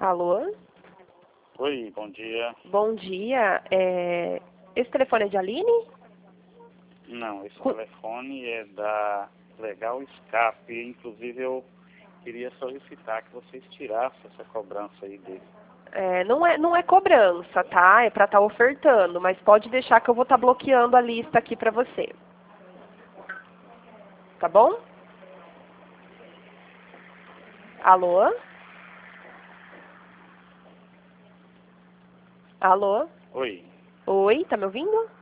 Alô? Oi, bom dia. Bom dia. Esse telefone é de Aline? Não, esse telefone é da Legal Escape. Inclusive, eu queria solicitar que vocês tirassem essa cobrança aí dele. Não é cobrança, tá? É para estar ofertando, mas pode deixar que eu vou estar bloqueando a lista aqui para você. Tá bom? Alô? Alô? Oi. Oi, tá me ouvindo?